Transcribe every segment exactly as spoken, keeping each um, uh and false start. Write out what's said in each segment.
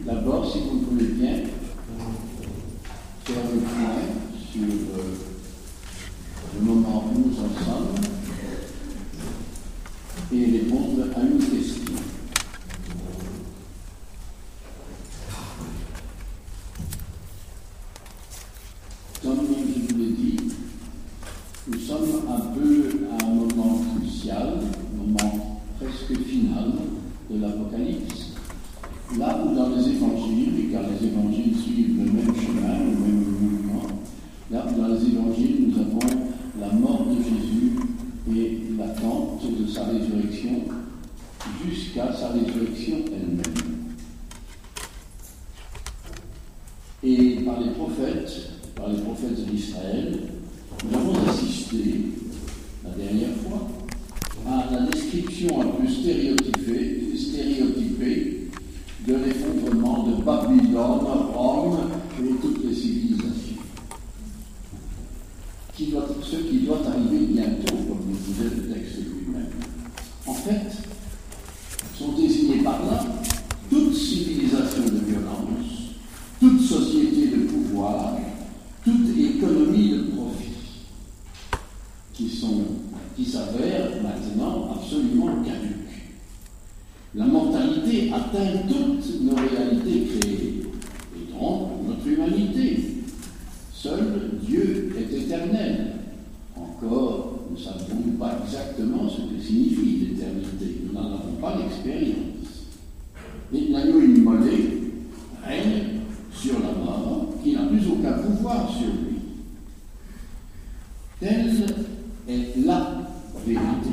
D'abord, si vous le voulez bien, faire le point sur euh, le moment où nous en sommes et répondre à une question. Comme je vous l'ai dit, nous sommes un peu à un moment crucial, un moment presque final de l'Apocalypse, là où dans les évangiles, car les évangiles suivent le même chemin, le même mouvement, là où dans les évangiles nous avons la mort de Jésus et l'attente de sa résurrection jusqu'à sa résurrection elle-même. Et par les prophètes, par les prophètes d'Israël, nous avons assisté, la dernière fois, à la description un peu stéréotypée, stéréotypée de l'effondrement de Babylone, Rome et toutes les civilisations. Qui doit, ce qui doit arriver bientôt, comme nous disait le texte lui-même. En fait, sont désignés par là toute civilisation de violence, toute société de pouvoir, toute économie de profit, qui sont, qui s'avèrent maintenant absolument caduques. La mortalité atteint toutes nos réalités créées, et donc notre humanité. Seul Dieu est éternel. Encore, nous ne savons pas exactement ce que signifie l'éternité. Nous n'en avons pas l'expérience. Et l'agneau immolé règne sur la mort, qui n'a plus aucun pouvoir sur lui. Telle est la vérité.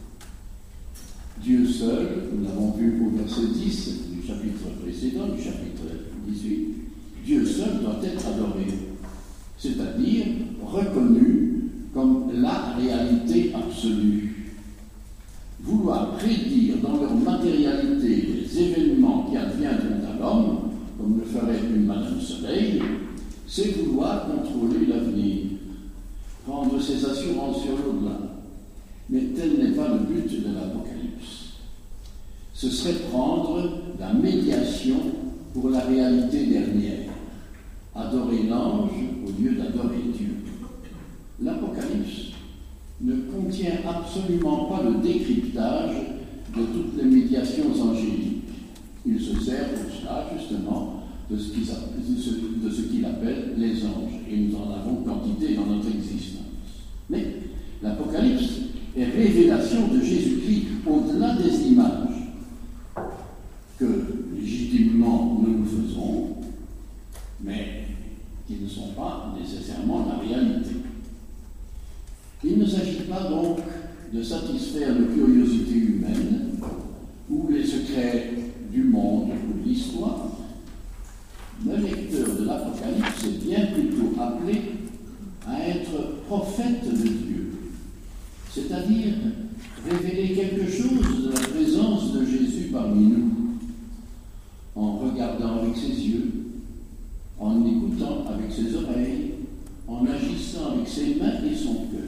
Dieu seul, nous l'avons vu au verset dix du chapitre précédent, du chapitre dix-huit, Dieu seul doit être adoré, c'est-à-dire reconnu comme la réalité absolue. Vouloir prédire dans leur matérialité les événements qui adviendront à l'homme, comme le ferait une Madame Soleil, c'est vouloir contrôler l'avenir, prendre ses assurances sur l'au-delà. Mais tel n'est pas le but de l'Apocalypse. Ce serait prendre la médiation pour la réalité dernière, adorer l'ange au lieu d'adorer Dieu. L'Apocalypse ne contient absolument pas le décryptage de toutes les médiations angéliques. Il se sert pour cela, justement, de ce qu'il, de ce qu'il appelle les anges. Et nous en avons quantité dans notre existence. Mais l'Apocalypse est révélation de Jésus-Christ au-delà des images que, légitimement, nous nous faisons, mais qui ne sont pas nécessairement la réalité. Il ne s'agit pas donc de satisfaire nos curiosités humaines ou les secrets du monde ou de l'histoire. Le lecteur de l'Apocalypse est bien plutôt appelé à être prophète de Dieu, c'est-à-dire révéler quelque chose de la présence de Jésus parmi nous, en regardant avec ses yeux, en écoutant avec ses oreilles, en agissant avec ses mains et son cœur.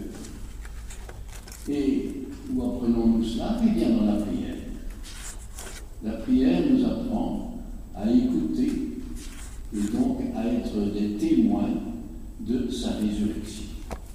Et où apprenons-nous cela? Eh bien, dans la prière. La prière nous apprend à écouter et donc à être des témoins de sa résurrection.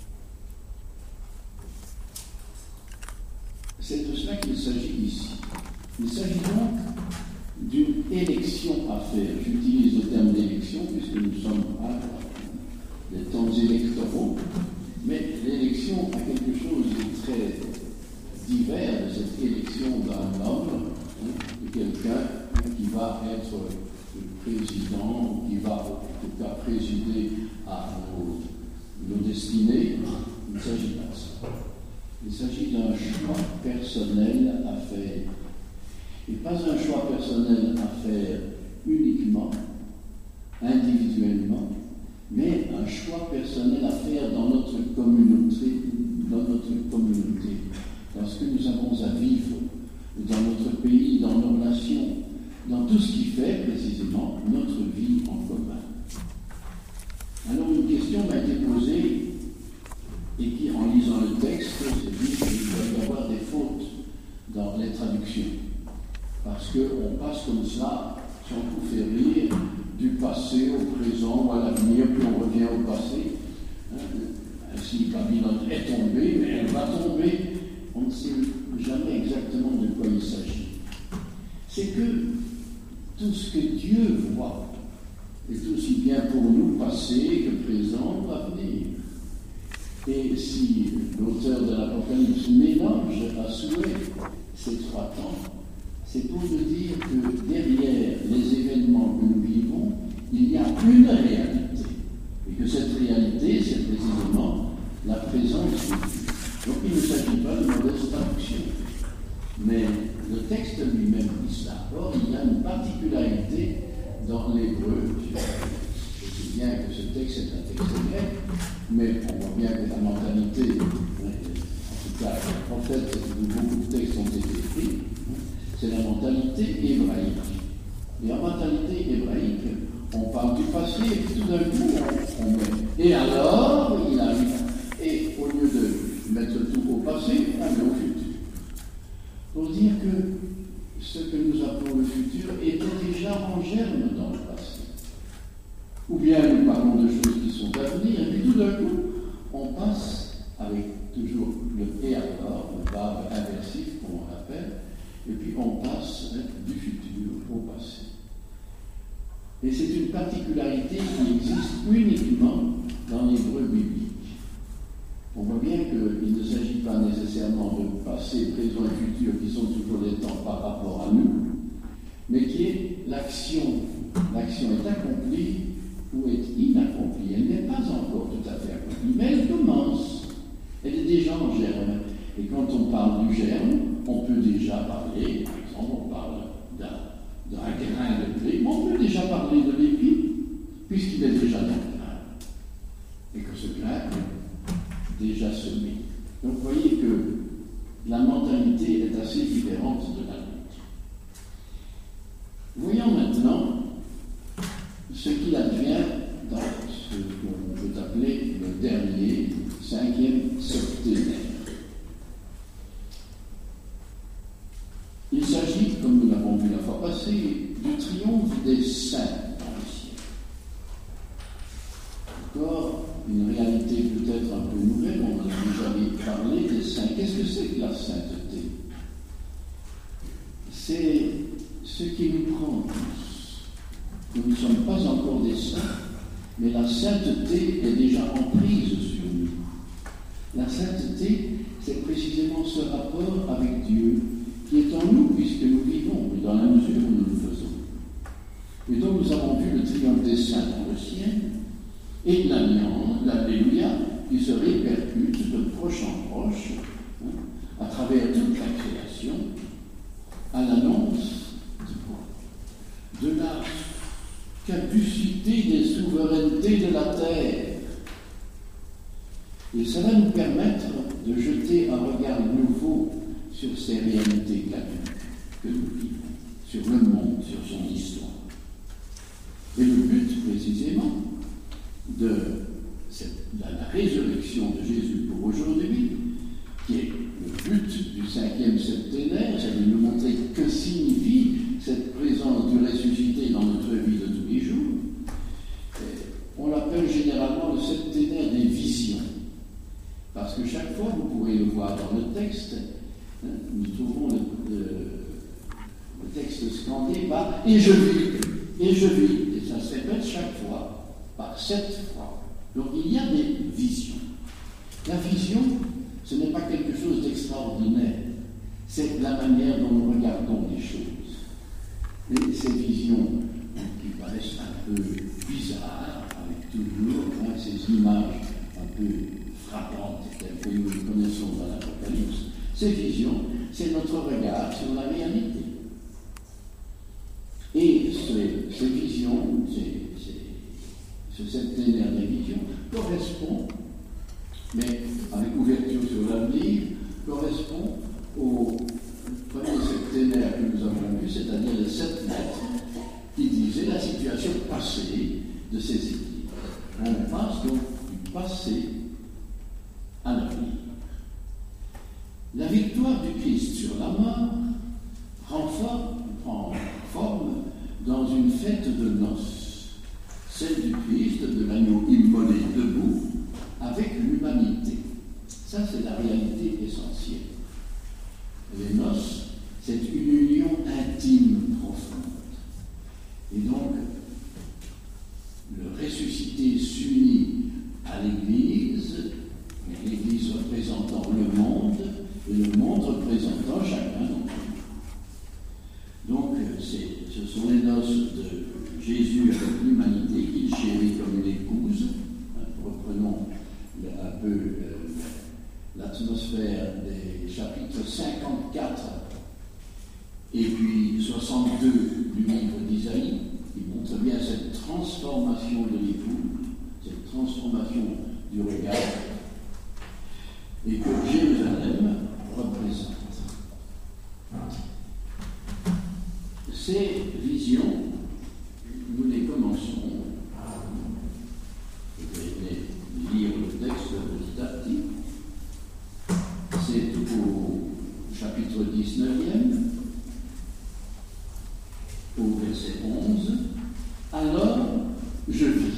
C'est de cela qu'il s'agit ici. Il s'agit donc d'une élection à faire. J'utilise le terme d'élection puisque nous sommes à des temps électoraux, mais l'élection a quelque chose de très divers de cette élection d'un homme, hein, de quelqu'un qui va être le président, qui va en tout cas présider à nos, nos destinées. Il ne s'agit pas de ça. Il s'agit d'un choix personnel à faire. Et pas un choix personnel à faire uniquement, individuellement, mais un choix personnel à faire dans notre communauté, dans notre communauté, dans ce que nous avons à vivre, dans notre pays, dans nos nations, dans tout ce qui fait précisément notre vie en commun. Alors une question m'a été posée et qui, en lisant le texte, s'est dit qu'il doit y avoir des fautes dans les traductions. Parce qu'on passe comme ça si on pouvait rire du passé au présent ou à l'avenir, puis on revient au passé. Hein, ainsi, Babylone est tombée, mais elle va tomber. On ne sait jamais exactement de quoi il s'agit. C'est que tout ce que Dieu voit est aussi bien pour nous passé que présent ou avenir. Et si l'auteur de l'Apocalypse mélange à souhait ces trois temps, c'est pour nous dire que derrière les événements que nous vivons, il y a une réalité. Et que cette réalité, c'est précisément la présence de Dieu. Donc il ne s'agit pas de mauvaise traduction. Mais le texte lui-même dit ça. Or, il y a une particularité dans l'hébreu. Je sais bien que ce texte est un texte grec, mais on voit bien que la mentalité, en tout cas, en fait, où beaucoup de textes ont été écrits, c'est la mentalité hébraïque. Et en mentalité hébraïque, on parle du passé et puis tout d'un coup, on, on met. Et alors, il arrive. Et au lieu de mettre tout au passé, on met au futur. Pour dire que ce que nous appelons le futur était déjà en germe dans le passé. Ou bien nous parlons de choses qui sont à venir, et puis tout d'un coup, on passe avec toujours le et alors, le verbe inversif, comme on l'appelle, et puis on passe du futur au passé. Et c'est une particularité qui existe uniquement dans l'hébreu biblique. On voit bien qu'il ne s'agit pas nécessairement de passé, présent et futur qui sont toujours des temps par rapport à nous, mais qui est l'action. L'action est accomplie ou est inaccomplie. Elle n'est pas encore tout à fait accomplie, mais elle commence. Elle est déjà en germe. Et quand on parle du germe, on peut déjà parler, par exemple, on parle d'un, d'un grain de blé, mais on peut déjà parler de l'épi, puisqu'il est déjà dans le grain. Et que ce grain est déjà semé. Donc vous voyez que la mentalité est assez différente de la nôtre. Voyons maintenant ce qu'il advient dans ce qu'on peut appeler le dernier, cinquième septénaire. Il s'agit, comme nous l'avons vu la fois passée, du triomphe des saints dans le ciel. Encore une réalité peut-être un peu nouvelle, on a déjà parlé des saints. Qu'est-ce que c'est que la sainteté? C'est ce qui nous prend tous. Nous ne sommes pas encore des saints, mais la sainteté est déjà en prise sur nous. La sainteté, c'est précisément ce rapport avec Dieu qui est en nous, puisque nous vivons, et dans la mesure où nous le faisons. Et donc nous avons vu le triomphe des saints dans le ciel, et l'alliance, l'alléluia, qui se répercute de proche en proche, hein, à travers toute la création, à l'annonce de quoi? De la caducité des souverainetés de la terre. Et ça va nous permettre de jeter un regard nouveau sur ces réalités caduques que nous vivons, sur le monde, sur son histoire. Et le but, précisément, de cette, la, la résurrection de Jésus pour aujourd'hui, qui est le but du cinquième septénaire, c'est de nous montrer que signifie cette présence du ressuscité dans notre vie de tous les jours. Et on l'appelle généralement le septénaire des visions, parce que chaque fois, vous pourrez le voir dans le texte, hein, nous trouvons le, le, le texte scandé par « et je vis », et je vis, et ça se répète chaque fois, par sept fois. Donc il y a des visions. La vision, ce n'est pas quelque chose d'extraordinaire, c'est la manière dont nous regardons les choses. Et ces visions qui paraissent un peu bizarres, avec toujours hein, ces images un peu frappantes telles que nous les connaissons dans l'Apocalypse, ces visions, c'est notre regard sur la réalité. Et ces, ces visions, ces, ces, ce septénaire des visions, correspond, mais avec ouverture sur l'avenir, correspond au premier septénaire que nous avons vu, c'est-à-dire les sept lettres qui disaient la situation passée de ces églises. On passe donc du passé à l'avenir. La victoire du Christ sur la mort prend forme, prend forme dans une celle du Christ, de l'agneau immolé debout, avec l'humanité. Ça, c'est la réalité essentielle. Les noces, c'est une union intime profonde. Et donc, le ressuscité s'unit à l'Église, l'Église représentant le monde, et le monde représentant chacun d'entre nous. Donc, c'est, ce sont les noces de Jésus avec l'humanité qu'il chérit comme une épouse. Reprenons un peu euh, l'atmosphère des chapitres cinquante-quatre et puis soixante-deux du livre d'Isaïe, qui montre bien cette transformation de l'époux, cette transformation du regard, et que Jérusalem représente. Ces visions, nous les commençons. Je vais lire le texte petit à petit. C'est au chapitre dix-neuvième, au verset onze. Alors, je vis.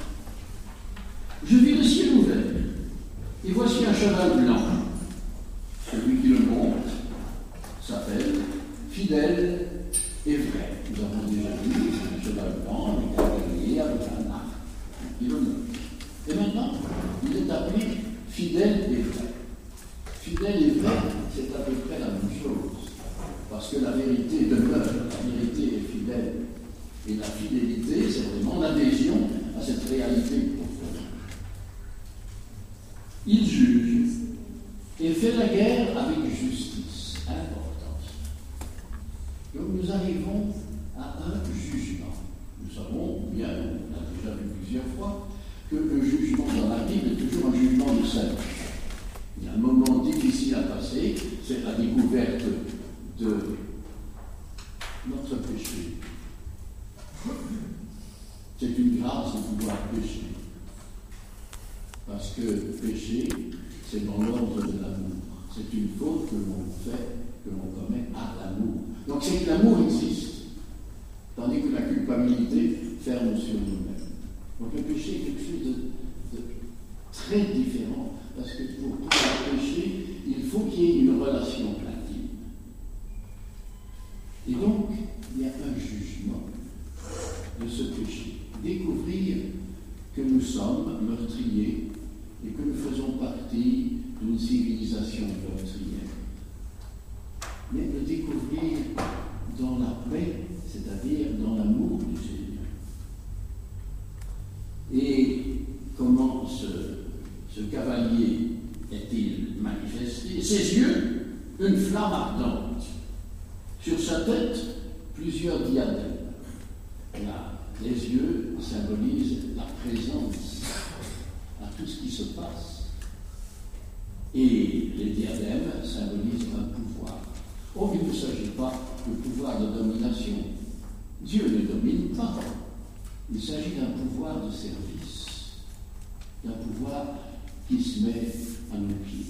Je vis le ciel ouvert, et voici un cheval blanc. Celui qui le monte s'appelle Fidèle et Vrai. Nous avons déjà vu un cheval blanc avec un cavalier, avec un arc, qui le monte. Et maintenant, il est appelé Fidèle et Vrai. Fidèle et vrai, c'est à peu près la même chose, parce que la vérité demeure, la vérité est fidèle. Et la fidélité, c'est vraiment l'adhésion à cette réalité profonde. Il juge et fait la guerre avec justice. Importance. Donc nous arrivons à un jugement. Nous savons bien, on l'a déjà vu plusieurs fois, que le jugement dans la Bible est toujours un jugement de salut. Il y a un moment difficile à passer, c'est la découverte de notre péché. C'est une grâce de pouvoir pécher. Parce que pécher, c'est dans l'ordre de l'amour. C'est une faute que l'on fait, que l'on commet à l'amour. Donc c'est que l'amour existe, tandis que la culpabilité ferme sur nous-mêmes. Donc le péché est quelque chose de, de très différent. Parce que pour pouvoir pécher, il faut qu'il y ait une relation intime. Et donc, il y a un jugement de ce péché. Découvrir que nous sommes meurtriers et que nous faisons partie d'une civilisation meurtrière. Mais le découvrir dans la paix, c'est-à-dire dans l'amour du Seigneur. Et comment ce Ce cavalier est-il manifesté? Ses yeux, une flamme ardente. Sur sa tête, plusieurs diadèmes. Là, les yeux symbolisent la présence à tout ce qui se passe. Et les diadèmes symbolisent un pouvoir. Oh, il ne s'agit pas de pouvoir de domination. Dieu ne domine pas. Il s'agit d'un pouvoir de service. D'un pouvoir qui se met à nos pieds.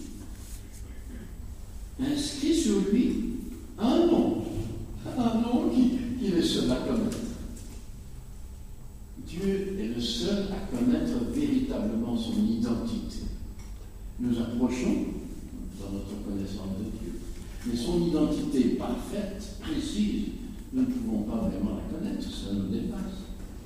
Inscrit sur lui un nom, un nom qui, qui est le seul à connaître. Dieu est le seul à connaître véritablement son identité. Nous approchons dans notre connaissance de Dieu, mais son identité parfaite, précise, nous ne pouvons pas vraiment la connaître, ça nous dépasse.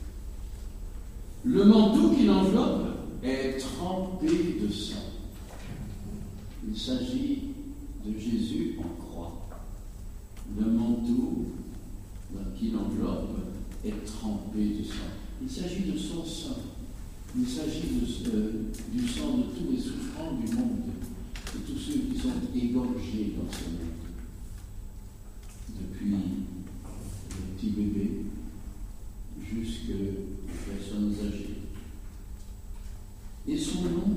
Le manteau qui l'enveloppe est trempé de sang. Il s'agit de Jésus en croix. Le manteau qui l'enveloppe est trempé de sang. Il s'agit de son sang. Il s'agit de, euh, du sang de tous les souffrants du monde, de tous ceux qui sont égorgés dans ce monde. Depuis les petits bébés jusqu'aux personnes âgées. Et son nom,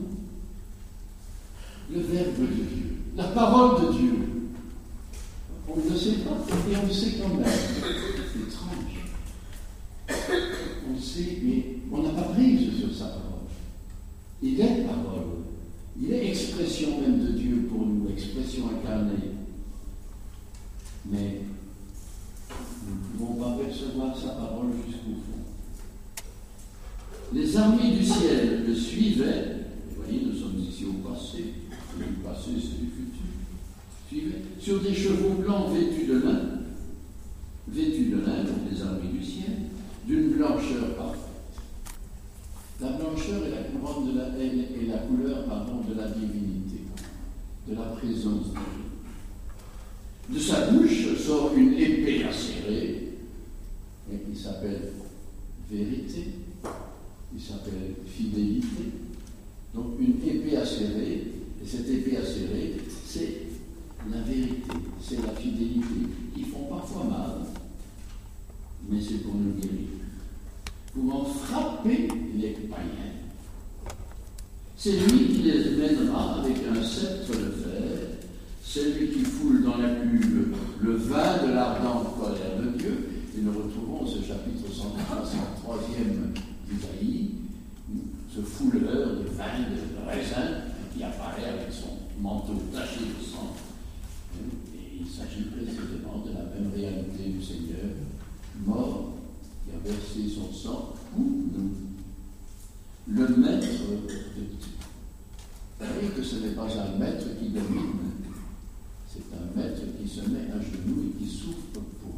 le Verbe de Dieu, la parole de Dieu. On ne le sait pas, et on le sait quand même. C'est étrange. On le sait, mais on n'a pas prise sur sa parole. Il est parole. Il est expression même de Dieu pour nous, expression incarnée. Mais nous ne pouvons pas percevoir sa parole jusqu'au fond. Les armées du ciel le suivaient. Vous voyez, nous sommes ici au passé. Le passé, c'est du futur. Suivaient. Sur des chevaux blancs vêtus de lin, vêtus de lin, donc les armées du ciel, d'une blancheur parfaite. La blancheur est la couronne de la, est, est la couleur pardon, de la divinité, de la présence de Dieu. De sa bouche sort une épée acérée, et qui s'appelle vérité, qui s'appelle fidélité. Donc une épée acérée, et cette épée acérée, c'est la vérité, c'est la fidélité, qui font parfois mal, mais c'est pour nous guérir. Pouvant frapper les païens. C'est lui qui les mènera avec un sceptre de fer, c'est lui qui foule dans la cuve le vin de l'ardente colère de Dieu. Et nous retrouvons ce chapitre cent troisième d'Isaïe, ce fouleur de vin de raisin qui apparaît avec son manteau taché de sang. Et il s'agit précisément de la même réalité du Seigneur, mort, qui a versé son sang pour nous. Le maître de Dieu. Vous voyez que ce n'est pas un maître qui domine, c'est un maître qui se met à genoux et qui souffre pour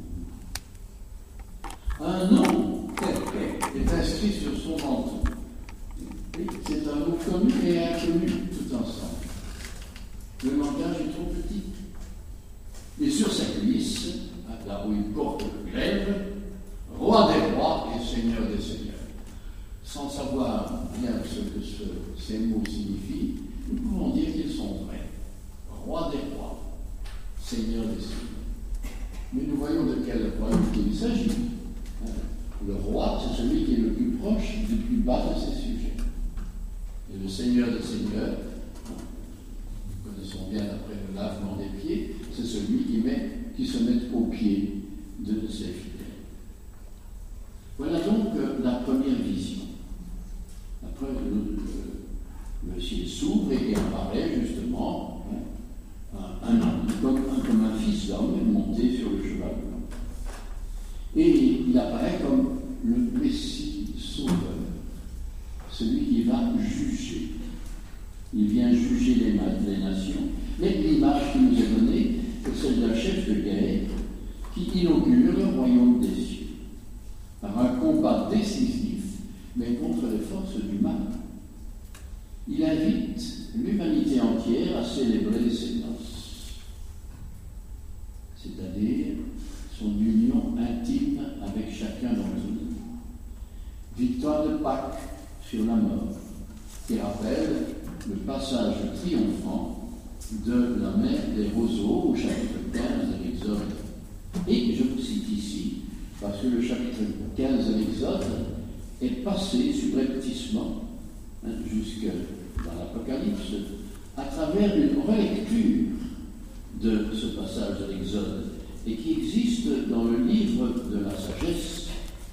nous. Un nom tel est inscrit sur son manteau. Et c'est un mot connu et inconnu tout ensemble. Le langage est trop petit. Et sur sa cuisse, là où il porte le glaive, Roi des rois et Seigneur des seigneurs. Sans savoir bien ce que ce, ces mots signifient, nous pouvons dire qu'ils sont vrais. Roi des rois, Seigneur des seigneurs. Mais nous voyons de quel royauté il s'agit. Le roi, c'est celui qui est le plus proche du plus bas de ses sujets. Et le Seigneur des seigneurs, nous connaissons bien après le lavement des pieds, c'est celui qui, met, qui se met aux pieds de ses fidèles. Voilà donc euh, la première vision. Après, le, le, le ciel s'ouvre et, et apparaît justement hein, un, un homme, comme un, comme un fils d'homme monté sur le cheval blanc. Et il apparaît comme le Messie sauveur, celui qui va juger. Il vient juger les, les nations. Mais l'image qui nous est donnée, c'est celle d'un chef de guerre qui inaugure le royaume des cieux par un combat décisif, mais contre les forces du mal. Il invite l'humanité entière à célébrer ses noces, c'est-à-dire son union intime avec chacun d'entre nous. Victoire de Pâques sur la mort, qui rappelle le passage triomphant de la mer des roseaux au chapitre quinze de l'Exode. Et je vous cite ici, parce que le chapitre quinze de l'Exode est passé subrepticement hein, jusque dans l'Apocalypse à travers une relecture de ce passage de l'Exode et qui existe dans le livre de la sagesse.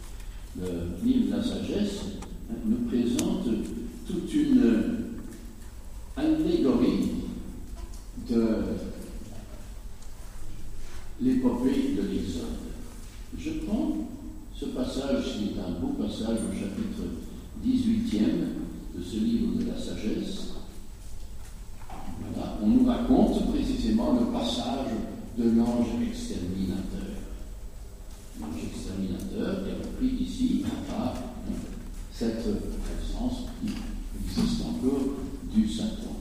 Le livre de la sagesse hein, nous présente toute une allégorie de l'épopée de l'Exode. Je prends ce passage, qui est un beau passage au chapitre dix-huitième de ce livre de la sagesse. Voilà, on nous raconte précisément le passage de l'ange exterminateur. L'ange exterminateur est repris ici par cette présence qui existe encore du Satan.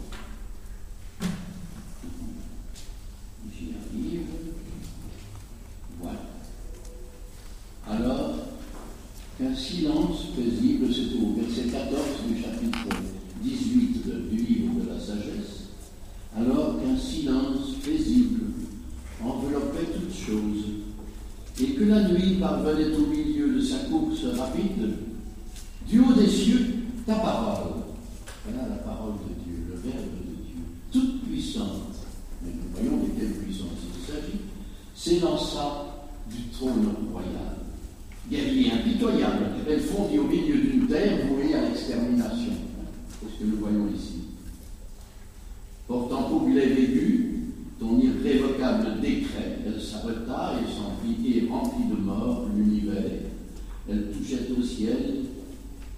J'y arrive. Voilà. Alors, qu'un silence paisible, c'est au verset quatorze du chapitre dix-huit de, du livre de la sagesse, alors qu'un silence paisible enveloppait toutes choses, et que la nuit parvenait au milieu de sa course rapide, du haut des cieux, ta parole, voilà la parole de Dieu, le Verbe de Dieu, toute puissante, mais nous voyons de quelle puissance il s'agit, s'élança du trône royal. Guerrier impitoyable, elle fondit au milieu d'une terre vouée à l'extermination. C'est ce que nous voyons ici. Portant pour glaive aigu, ton irrévocable décret, elle s'arrêta et s'enfuit et remplit de mort l'univers. Elle touchait au ciel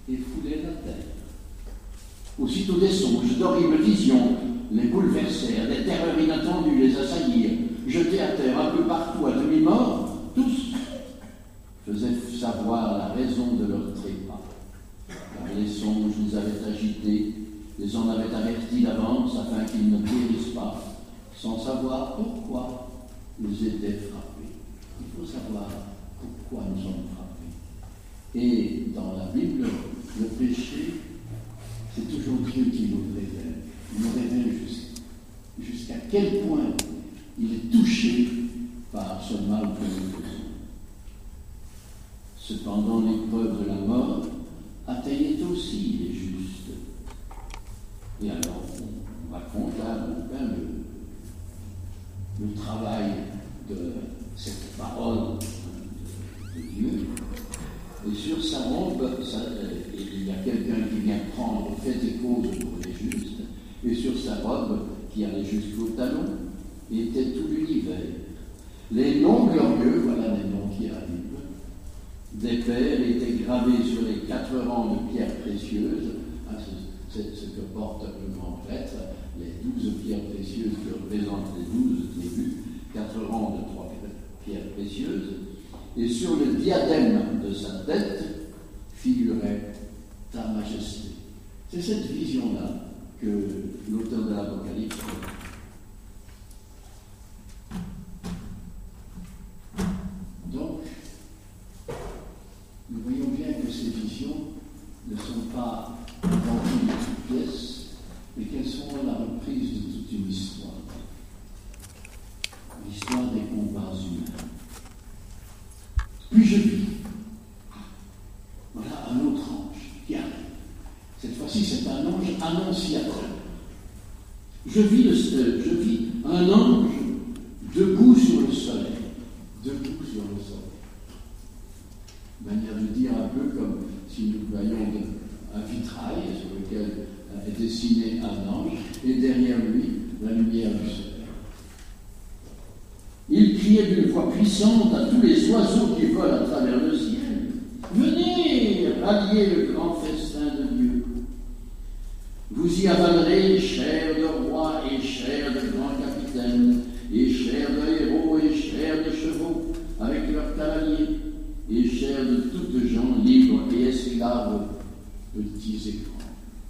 et foulait la terre. Aussitôt des songes, d'horribles visions les bouleversèrent, des terreurs inattendues les assaillirent, jetés à terre un peu partout à demi-mort, tous faisaient savoir la raison de leur trépas. Car les songes les avaient agités, les en avaient avertis d'avance afin qu'ils ne périssent pas, sans savoir pourquoi ils étaient frappés. Il faut savoir pourquoi nous sommes frappés. Et dans la Bible, le péché, c'est toujours Dieu qui nous le révèle. Il nous révèle jusqu'à quel point il est touché par ce mal que nous faisons. Cependant, l'épreuve de la mort atteignait aussi les justes. Et alors, on raconte là enfin, le, le travail de cette parole de, de Dieu. Et sur sa robe, ça, il y a quelqu'un qui vient prendre fait et cause pour les justes. Et sur sa robe, qui allait jusqu'au talon, était tout l'univers. Les noms glorieux, voilà les noms qui arrivent, des pères étaient gravés sur les quatre rangs de pierres précieuses. Hein, c'est ce que porte le grand prêtre, les douze pierres précieuses qui représentent les douze tribus, quatre rangs de trois pierres précieuses. Et sur le diadème de sa tête figurait ta majesté. C'est cette vision-là que l'auteur de l'Apocalypse a. Donc, nous voyons bien que ces visions ne sont pas remplies de toutes pièces, mais qu'elles sont la reprise de toute une histoire. L'histoire des combats humains. Puis je vis, voilà un autre ange qui arrive. Cette fois-ci, c'est un ange annonciateur. Je vis, le, euh, je vis un ange debout sur le soleil. Debout sur le soleil. Manière de dire un peu comme si nous voyions un vitrail sur lequel est dessiné un ange, et derrière lui, la lumière du soleil. Il criait d'une voix puissante à tous les oiseaux qui volent à travers le ciel. Venez, ralliez le grand festin de Dieu. Vous y avalerez chair de roi et chair de grand capitaine, et chair de héros et chair de chevaux, avec leurs cavaliers, et chair de toutes gens libres et esclaves, petits et grands.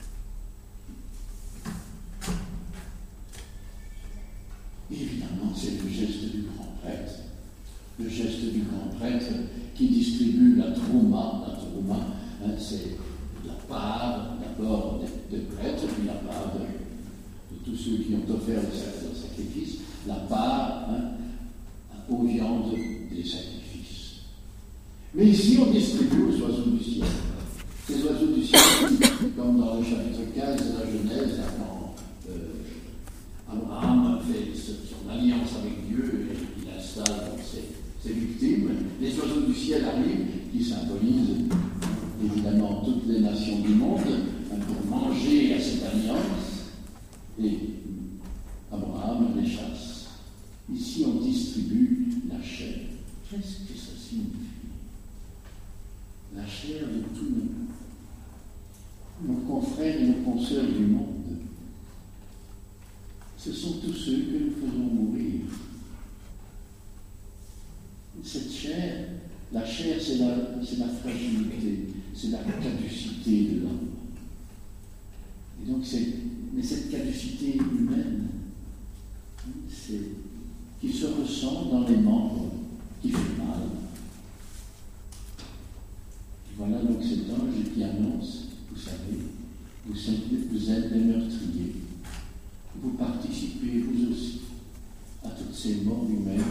Évidemment, c'est le geste du grand prêtre. Le geste du grand prêtre qui distribue la trouma. La trouma, hein, c'est la part d'abord des, des prêtres, puis la part de, de tous ceux qui ont offert le sacrifice, la part hein, aux viandes des sacrifices. Mais ici, on distribue aux oiseaux du ciel. Ces oiseaux du ciel, comme dans le chapitre quinze de la Genèse, quand euh, Abraham fait son alliance avec Dieu et il installe donc ses, ses victimes. Les oiseaux du ciel arrivent, qui symbolisent évidemment toutes les nations du monde, pour manger à cette alliance, et Abraham les chasse. Ici, on distribue la chair. Qu'est-ce que ça signifie? La chair de tous nos, nos confrères et nos consoeurs du monde. Ce sont tous ceux que nous faisons mourir. Cette chair, la chair, c'est la, c'est la fragilité, c'est la caducité de l'homme. Et donc, c'est, mais cette caducité humaine, c'est qui se ressent dans les membres, qui fait mal. Et voilà donc cet ange qui annonce, vous savez, vous êtes, vous êtes des meurtriers. Vous participez, vous aussi, à toutes ces morts humaines,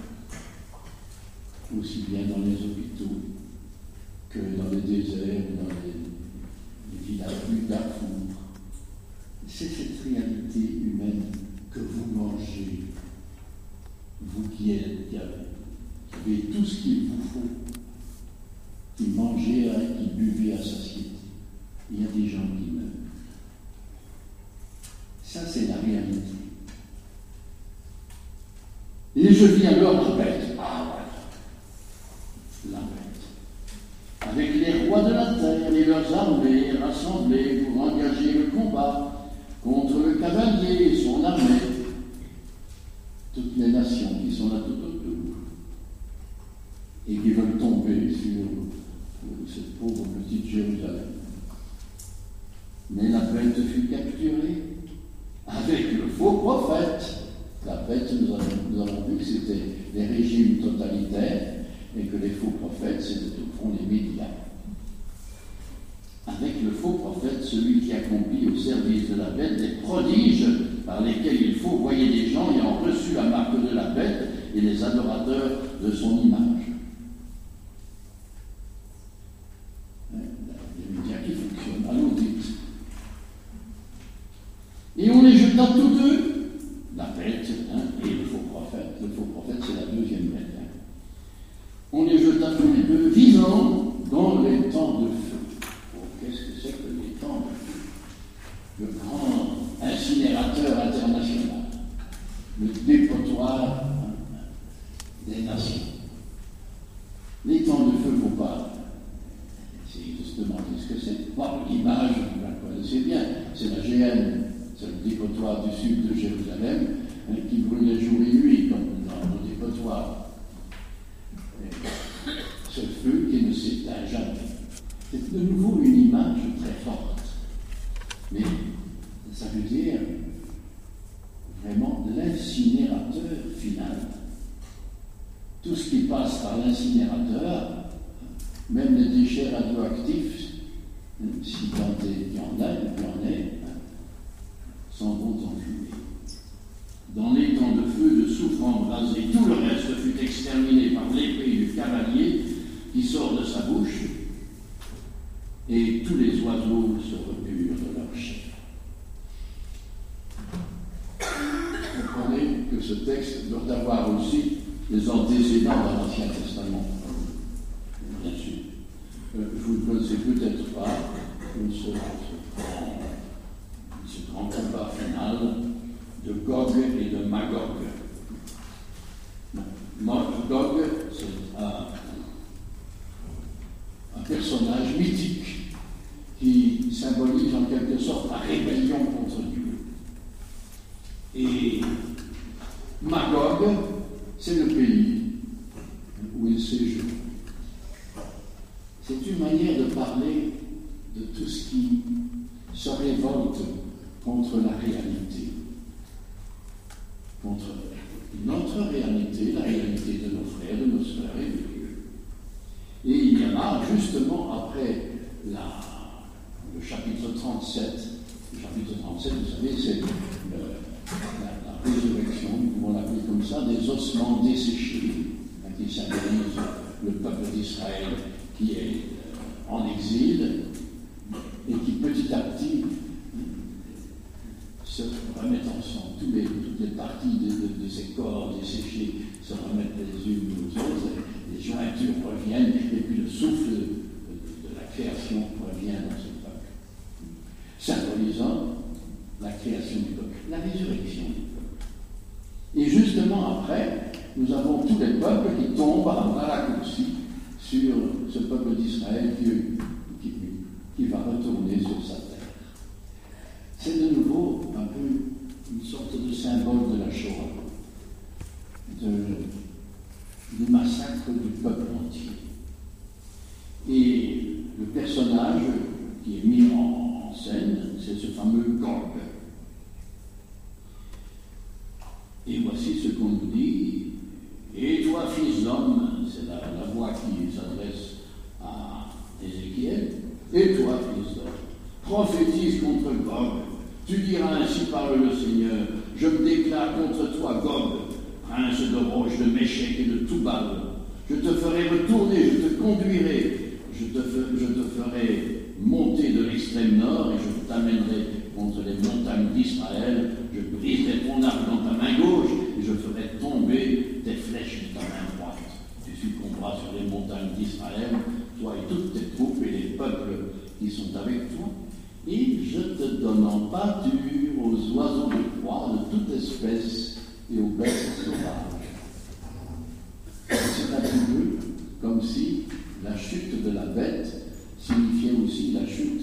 aussi bien dans les hôpitaux que dans les déserts, dans les, les villages du Darfour. C'est cette réalité humaine que vous mangez, vous qui êtes, qui avez tout ce qu'il vous faut, qui mangez, qui buvez à satiété. Il y a des gens qui meurent. Ça, c'est la réalité. Et je vis alors la bête. Ah, voilà. La bête. Avec les rois de la terre et leurs armes rassemblés pour engager le combat contre le cavalier et son armée. Toutes les nations qui sont là tout autour et qui veulent tomber sur cette pauvre petite Jérusalem. Mais la bête fut capturée avec le faux prophète. La bête, nous avons, nous avons vu que c'était les régimes totalitaires et que les faux prophètes, c'était au fond les médias. Avec le faux prophète, celui qui accomplit au service de la bête des prodiges par lesquels il fourvoyer des gens ayant reçu la marque de la bête et les adorateurs de son image. Les médias qui fonctionnent à l'audit. Et on les jeta tous deux, la bête hein, et le faux prophète. Le faux prophète, c'est la deuxième bête. Hein. On les jeta tous les deux vivants dans les temps de feu. Oh, qu'est-ce que c'est que les temps de feu? Le grand incinérateur international, le dépotoir hein, des nations. Les temps de feu, il ne faut pas essayer de se demander ce que c'est. Bon, l'image, vous la connaissez bien, c'est la G N. C'est le dépotoir du sud de Jérusalem hein, qui brûlait jour et nuit, comme dans nos dépotoirs. Et ce feu qui ne s'éteint jamais. C'est de nouveau une image très forte. Mais ça veut dire vraiment l'incinérateur final. Tout ce qui passe par l'incinérateur, même les déchets radioactifs, si tant est qu'il y en a, il y en est, s'en vont en fumée. Dans les temps de feu, de soufre embrasé, tout le reste fut exterminé par l'épée du cavalier qui sort de sa bouche, et tous les oiseaux se repurent de leur chair. Vous comprenez que ce texte doit avoir aussi des antécédents dans l'Ancien Testament. Bien sûr. Euh, vous ne connaissez peut-être pas ce, ce, grand, ce grand combat final de Gog et de Magog. Gog, c'est un, un personnage mythique qui symbolise en quelque sorte la rébellion contre Dieu. Et Magog, c'est le pays où il séjourne. C'est une manière de parler de tout ce qui se révolte contre la réalité, contre notre réalité, la réalité de nos frères, de nos sœurs et de Dieu. Et il y en a justement après la, le chapitre trente-sept. Le chapitre trente-sept, vous savez, c'est le, la, la résurrection, nous pouvons l'appeler comme ça, des ossements desséchés, hein, qui symbolisent le peuple d'Israël qui est euh, en exil et qui petit à petit se remettent ensemble. Tous les, toutes les parties de, de, de ces corps desséchés se remettent les unes aux autres, les jointures reviennent, et puis le souffle de, de, de la création revient dans ce peuple, symbolisant la création du peuple, la résurrection du peuple. Et justement après, nous avons tous les peuples qui tombent à la course sur ce peuple d'Israël qui, qui, qui va retourner sur sa terre. C'est de nouveau un peu une sorte de symbole de la Shoah, de, du massacre du peuple entier. Et le personnage qui est mis en, en scène, c'est ce fameux Gog. Et voici ce qu'on nous dit. Et toi, fils d'homme, c'est la, la voix qui s'adresse à Ézéchiel, et toi, fils d'homme, prophétise contre Gog. Tu diras ainsi parle le Seigneur, je me déclare contre toi, Gog, prince de Roche, de Méchec et de Toubal. Je te ferai retourner, je te conduirai, je te, fe, je te ferai monter de l'extrême nord et je t'amènerai contre les montagnes d'Israël. Je briserai ton arc dans ta main gauche et je ferai tomber tes flèches de ta main droite. Tu succomberas sur les montagnes d'Israël, toi et toutes tes troupes et les peuples qui sont avec toi. Et je te donne en pâture aux oiseaux de proie de toute espèce et aux bêtes sauvages. C'est un peu comme si la chute de la bête signifiait aussi la chute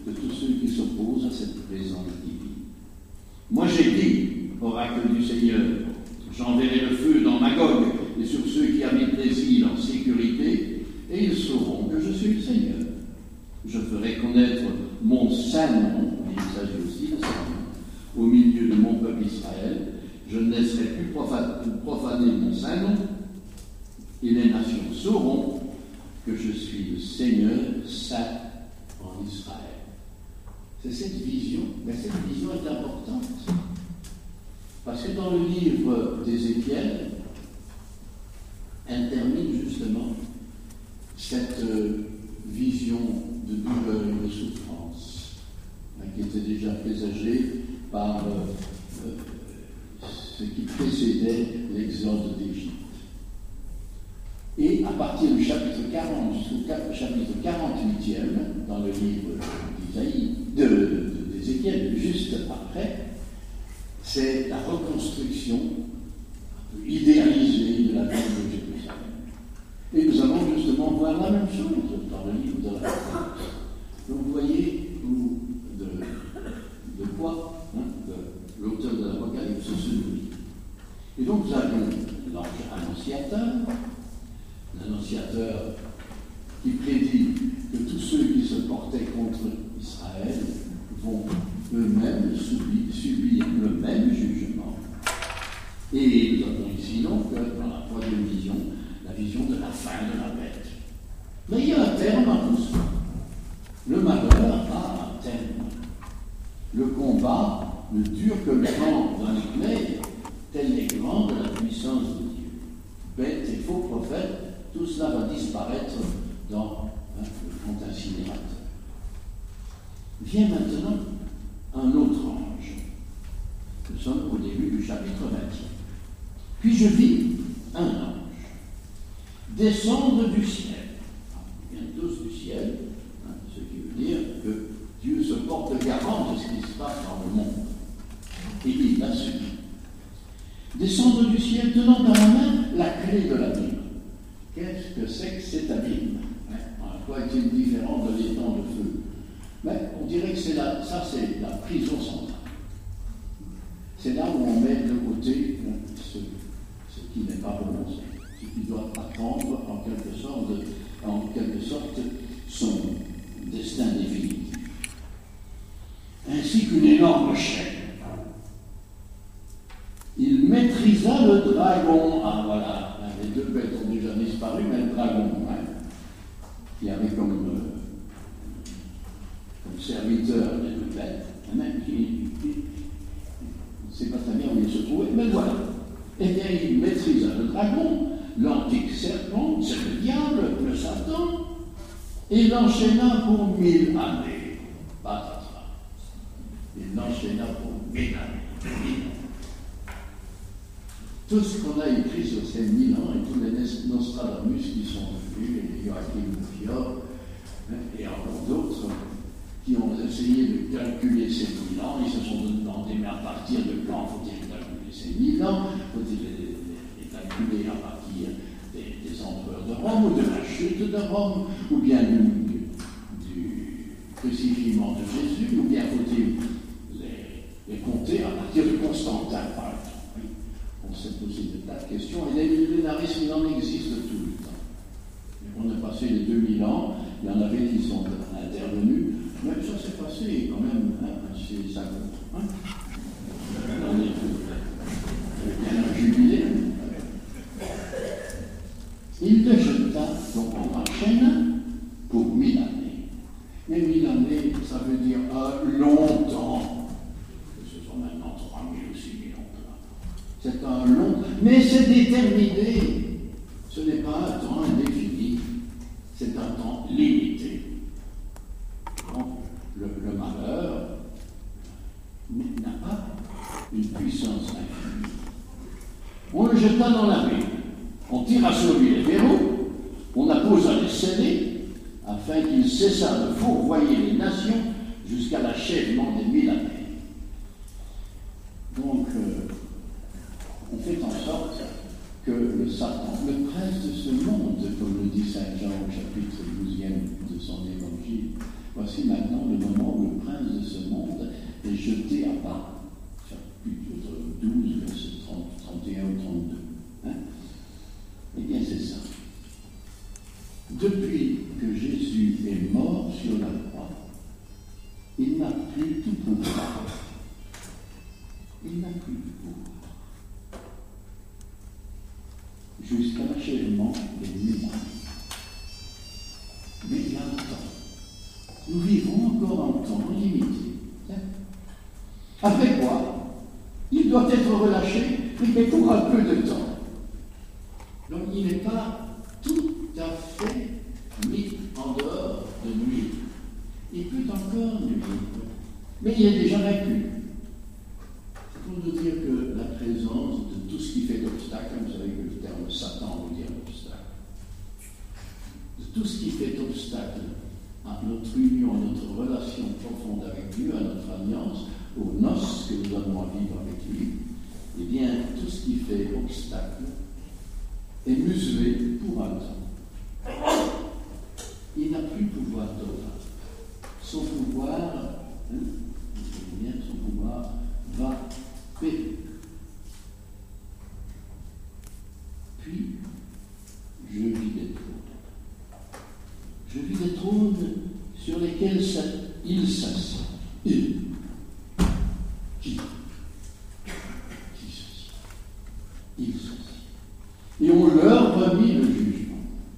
de tous ceux qui s'opposent à cette présence divine. Moi j'ai dit, oracle du Seigneur, j'enverrai le feu dans Magog et sur ceux qui habitent les îles en sécurité, et ils sauront que je suis le Seigneur. Je ferai connaître mon saint nom, et il s'agit aussi de saint nom, au milieu de mon peuple Israël. Je ne laisserai plus profaner mon saint nom, et les nations sauront que je suis le Seigneur saint en Israël. C'est cette vision, mais cette vision est importante. Parce que dans le livre d'Ézéchiel, elle termine justement cette vision de douleur et de souffrance, hein, qui était déjà présagée par euh, euh, ce qui précédait l'exode d'Égypte. Et à partir du chapitre quarante jusqu'au chapitre quarante-huitième, dans le livre d'Isaïe, de, de, d'Ézéchiel, juste après, c'est la reconstruction idéalisée de la ville de Jérusalem. Et nous allons justement voir la même chose dans le livre de l'Apocalypse. Donc vous voyez où, de, de quoi hein, de, l'auteur de l'Apocalypse se nourrit. Et donc nous avons l'ange annonciateur, l'annonciateur qui prédit que tous ceux qui se portaient contre Israël vont eux-mêmes subir, subir le même jugement. Et nous avons ici donc, dans la troisième vision, la vision de la fin de la bête. Mais il y a un terme à tout ça. Le malheur a un terme. Le combat ne dure que le temps d'un éclair, tel les grands de la puissance de Dieu. Bêtes et faux prophètes, tout cela va disparaître dans hein, le grand incinérateur. Vient maintenant un autre ange. Nous sommes au début du chapitre vingt. Puis je vis un ange descendre du ciel. Ils viennent tous du ciel, hein, ce qui veut dire que Dieu se porte garant de ce qui se passe dans le monde. Et il l'a subi. Descendre du ciel tenant dans la main la clé de l'abîme. Qu'est-ce que c'est que cet abîme hein? En quoi est-il différent de l'étang de feu? Mais on dirait que c'est la, ça c'est la prison centrale. C'est là où on met de côté hein, ce, ce qui n'est pas prononcé, ce qui doit attendre en quelque sorte, en quelque sorte son destin définitif. Ainsi qu'une énorme chaîne. Il maîtrisa le dragon. Ah voilà, les deux bêtes ont déjà disparu, mais le dragon, hein, qui avait comme, euh, comme serviteur les deux bêtes, même qui, qui ne sait pas très bien où il se trouvait, mais voilà. Eh bien, il maîtrisa le dragon, l'antique serpent, c'est le diable, le Satan, et l'enchaîna pour mille années. Patatras. Il l'enchaîna pour mille années. Mille années. Tout ce qu'on a écrit sur ces mille ans et tous les Nostradamus qui sont venus, et Joachim Fior, hein, et encore d'autres qui ont essayé de calculer ces mille ans, ils se sont demandé mais à partir de quand faut-il calculer ces mille ans? Faut-il les, les, les calculer à partir des, des empereurs de Rome ou de la chute de Rome, ou bien du, du crucifixion de Jésus, ou bien faut-il les, les compter à partir de Constantin, par exemple? On s'est posé de tas de questions, et les millénaristes, il en existe tout le temps. Et on a passé les deux mille ans, il y en avait qui sont intervenus, mais ça s'est passé quand même, hein, chez ça. Hein. On est bien un jubilé. Il le jeta donc en chaîne pour mille années. Mais mille années, ça veut dire euh, longtemps. Ce sont maintenant trois mille ou six mille ans. C'est un long, mais c'est déterminé. Ce n'est pas un temps indéfini, c'est un temps limité. Donc, le, le malheur n'a pas une puissance infinie. On le jeta dans la mer, on tira sur lui les verrous, on apposa les scellés, afin qu'il cessât de fourvoyer les nations jusqu'à l'achèvement des mille années. Donc, euh, on fait en sorte que le Satan, le prince de ce monde, comme le dit saint Jean au chapitre douzième de son évangile, voici maintenant le moment où est jeté à bas. Chapitre douze, verset trente, trente et un ou trente-deux. Hein? Eh bien, c'est ça. Depuis que Jésus est mort sur la croix, il n'a plus tout pouvoir. Il n'a plus de pouvoir. Jusqu'à l'achèvement des millénaires. Mais il y a un temps. Nous vivons encore un temps limité. Après quoi, il doit être relâché, mais pour un peu de temps. Donc il n'est pas tout à fait mis en dehors de nuire. Il peut encore nuire, mais il est déjà vaincu. C'est pour nous dire que la présence de tout ce qui fait obstacle, vous savez que le terme Satan veut dire obstacle, de tout ce qui fait obstacle à notre union, à notre relation profonde avec Dieu, à notre alliance, aux noces que nous avons à vivre avec lui, eh bien, tout ce qui fait obstacle est muselé pour un temps. Il n'a plus pouvoir total. Son pouvoir, hein, bien, son pouvoir va périr. Puis, je vis des trônes. Je vis des trônes sur lesquels ça, il s'assied. Il. Qui Qui s'assied? Il s'assied. Et on leur remis le jugement.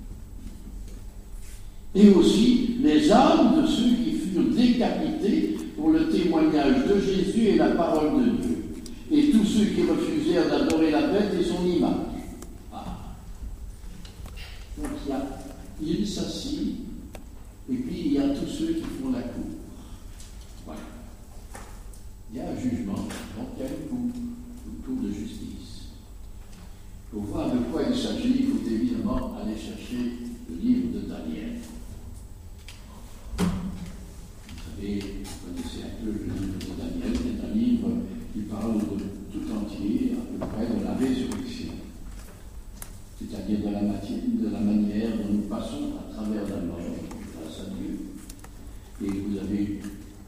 Et aussi les âmes de ceux qui furent décapités pour le témoignage de Jésus et la parole de Dieu. Et tous ceux qui refusèrent d'adorer la bête et son image. Ah. Donc il y a, il s'assit, et puis il y a tous ceux qui font la cour. Voilà. Il y a un jugement, donc il y a une cour, une cour de justice. Pour voir de quoi il s'agit, il faut évidemment aller chercher le livre de Daniel. Vous savez, vous connaissez un peu le livre de Daniel, qui est un livre qui parle de tout entier, à peu près de la résurrection. C'est-à-dire de la, matière, de la manière dont nous passons à travers la mort, grâce à Dieu. Et vous avez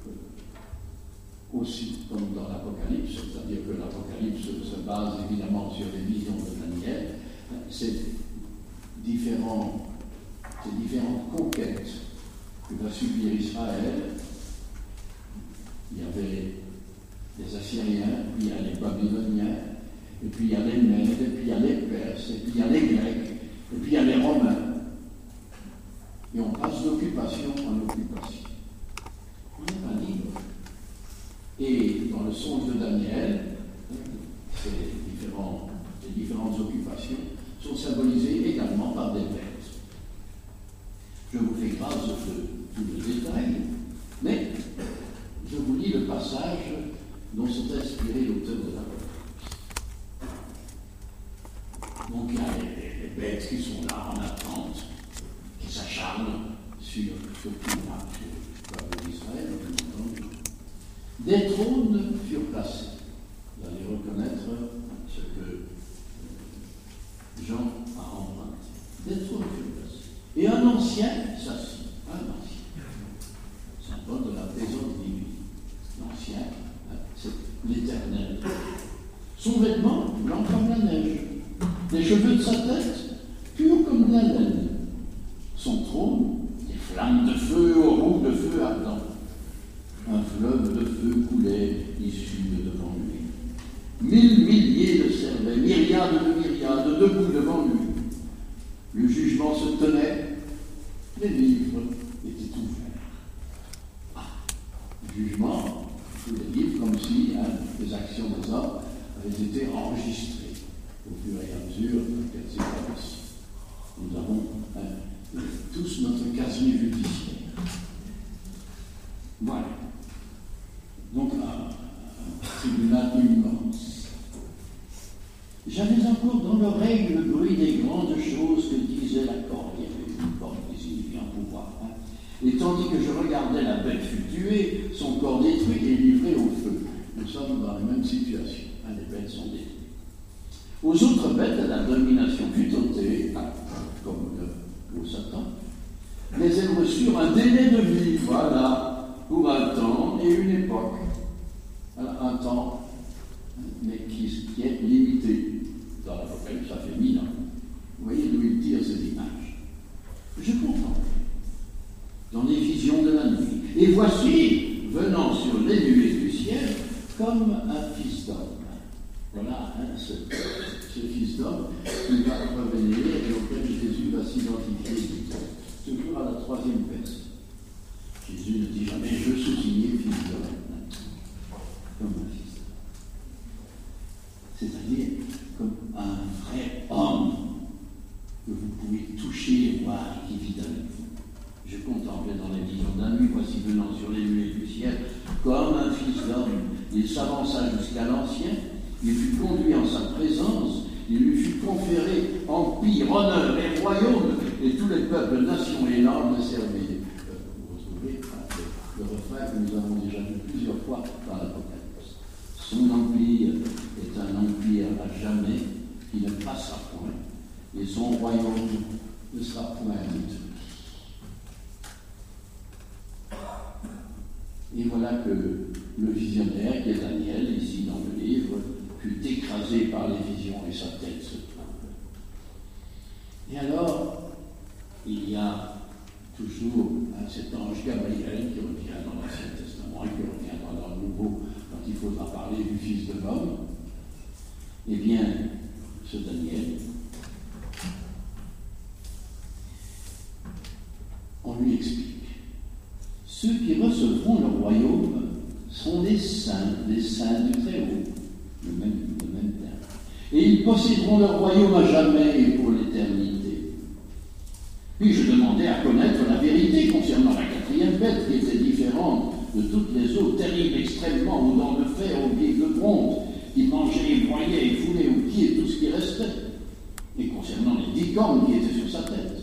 aussi, comme dans l'Apocalypse, c'est-à-dire que l'Apocalypse se base évidemment sur les visions de Daniel, c'est différents, ces différentes conquêtes que va subir Israël. Il y avait les Assyriens, puis il y a les Babyloniens, et puis il y a les Mèdes, et puis il y a les Perses, et puis il y a les Grecs, et puis il y a les Romains. Et on passe d'occupation en occupation. On est un livre. Et dans le songe de Daniel, ces, différents, ces différentes occupations sont symbolisées également par des bêtes. Je vous fais grâce de tout le détail, mais je vous lis le passage dont s'est inspiré l'auteur de l'Apocalypse. Donc il y a les, les bêtes qui sont là en attente, qui s'acharnent sur, sur tout le peuple d'Israël. Des trônes furent placés. Vous allez reconnaître ce que Jean a emprunté. Des trônes furent placés. Et un ancien s'assit. Un ancien. Symbole de la présence divine. L'ancien, c'est l'éternel. Son vêtement, blanc comme la neige. Les cheveux de sa tête, purs comme de la laine. Son trône, des flammes de feu aux roues de feu ardent. Un fleuve de feu coulait issu de devant lui. Mille milliers le servaient, myriades de myriades, debout devant lui. Le jugement se tenait, les livres étaient ouverts. Ah, le jugement, tous les livres, comme si hein, les actions des hommes avaient été enregistrées au fur et à mesure qu'elles s'établissent. Nous avons hein, tous notre casier judiciaire. Voilà. Donc, un, un tribunal immense. J'avais encore dans l'oreille le bruit des grandes choses que disait la corde. Il y avait une corde qui signifie un pouvoir. Hein. Et tandis que je regardais, la bête fut tuée, son corps détruit et livré au feu. Nous sommes dans la même situation. Hein, les bêtes sont détruites. Aux autres bêtes, la domination fut ôtée, hein, comme le, le Satan. Mais elles reçurent un délai de vie, voilà, pour un temps et une époque. un temps, mais qui, qui est limité. Dans l'Apocalypse, ça fait mille ans. Vous voyez d'où il tire cette image. Je comprends. Dans les visions de la nuit. Et voici, venant sur les nuées du ciel, comme un fils d'homme. Voilà, hein, ce, ce fils d'homme qui va revenir et auquel Jésus va s'identifier, toujours à la troisième personne. Jésus ne dit jamais je suis signé fils d'homme, comme un fils d'homme. C'est-à-dire comme un vrai homme que vous pouvez toucher et voir qui vit avec vous. Je contemplais dans les visions de la nuit, voici venant sur les nuées du ciel, comme un fils d'homme. Il s'avança jusqu'à l'ancien, il fut conduit en sa présence, il lui fut conféré empire, honneur et royaume, et tous les peuples, nations et langues le servirent. Euh, vous retrouvez le, le refrain que nous avons déjà vu plusieurs fois dans l'Apocalypse. Son empire est un empire à jamais qui ne passera point, et son royaume ne sera point détruit. Et voilà que le visionnaire, qui est Daniel, ici dans le livre, fut écrasé par les visions et sa tête se trouve. Et alors, il y a toujours hein, cet ange Gabriel qui revient dans l'Ancien Testament et qui reviendra dans le Nouveau quand il faudra parler du Fils de l'homme. Eh bien, ce Daniel, on lui explique. Ceux qui recevront le royaume sont des saints, des saints du Très-Haut, le même, le même terme. Et ils posséderont le royaume à jamais et pour l'éternité. Puis je demandais à connaître la vérité concernant la quatrième bête qui était différente de toutes les autres, terrible extrêmement, aux dents de fer, aux pieds de bronze, qui mangeait et broyait et foulait aux pieds tout ce qui restait, et concernant les dix cornes qui étaient sur sa tête.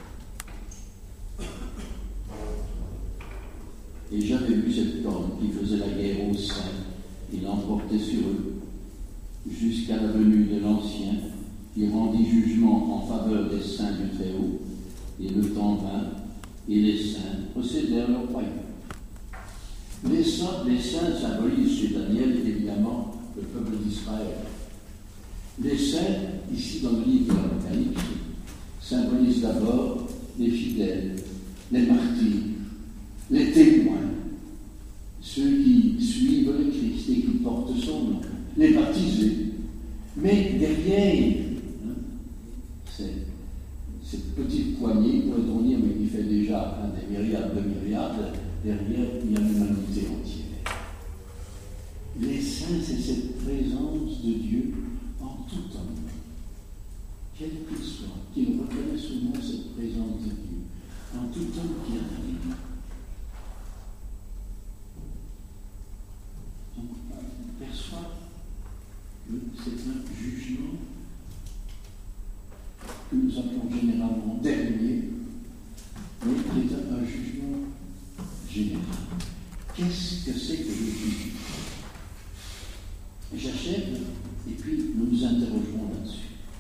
Et j'avais vu cette corne qui faisait la guerre aux saints et l'emportait sur eux, jusqu'à la venue de l'Ancien, qui rendit jugement en faveur des saints du Très-Haut, et le temps vint, et les saints possédèrent leur royaume. Les saints, les saints symbolisent chez Daniel, évidemment, le peuple d'Israël. Les saints, ici dans le livre de l'Apocalypse, symbolisent d'abord les fidèles, les martyrs, les témoins, ceux qui suivent le Christ et qui portent son nom, les baptisés. Mais derrière, hein, c'est, cette petite poignée, pourrait-on dire, mais qui fait déjà hein, des myriades de myriades, derrière, il y a l'humanité entière. Les saints, c'est cette présence de Dieu en tout homme, quel qu'il soit, qu'il reconnaisse ou non cette présence de Dieu, en tout homme qui a la vie. Donc, on perçoit que c'est un jugement que nous appelons généralement dernier, mais qui est un, un jugement général. Qu'est-ce que c'est que le jugement? J'achève, et puis nous nous interrogerons là-dessus.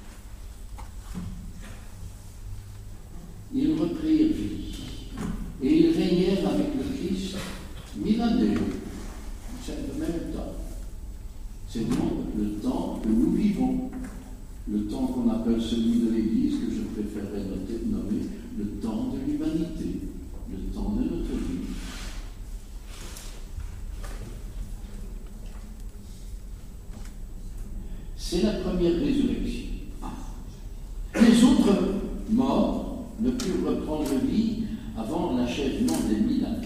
Ils reprirent vie, et ils régnèrent avec le Christ mille années. C'est le même temps. C'est donc le temps que nous vivons, le temps qu'on appelle celui de l'Église, que je préférerais noter, nommer le temps de l'humanité, le temps de notre vie. C'est la première résurrection. Les autres morts ne purent reprendre vie avant l'achèvement des mille années.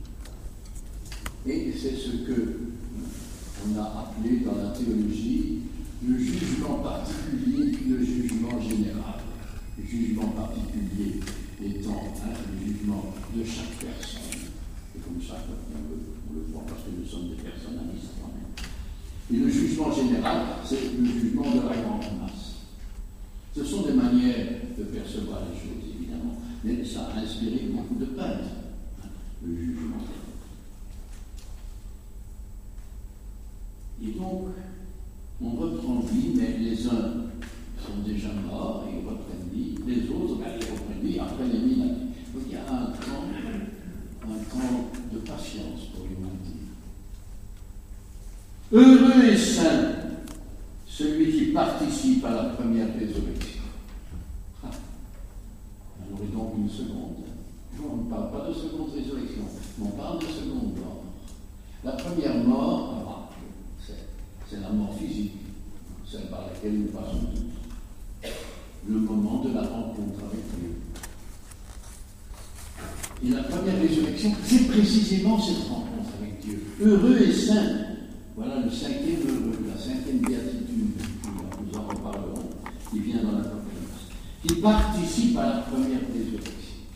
Et c'est ce que on a appelé dans la théologie le jugement particulier puis le jugement général. Le jugement particulier étant hein, le jugement de chaque personne. Et comme ça, on le voit parce que nous sommes des personnalistes quand même. Et le jugement général, c'est le jugement de la grande masse. Ce sont des manières de percevoir les choses, évidemment, mais ça a inspiré beaucoup de peintres, hein, le jugement. Et donc, on reprend vie, mais les uns sont déjà morts et ils reprennent vie, les autres, ben, ils reprennent vie après les mille années. Donc il y a un temps, un temps de patience pour l'humanité. Heureux et saint celui qui participe à la première résurrection. Ah. Alors, et donc une seconde. On ne parle pas de seconde résurrection, mais on parle de seconde mort. La première mort, alors, c'est, c'est la mort physique, celle par laquelle nous passons tous. Le moment de la rencontre avec Dieu. Et la première résurrection, c'est précisément cette rencontre avec Dieu. Heureux et saint. Voilà le cinquième heureux, la cinquième béatitude. Nous en reparlerons. Il vient dans l'Apocalypse. Qui participe à la première résurrection.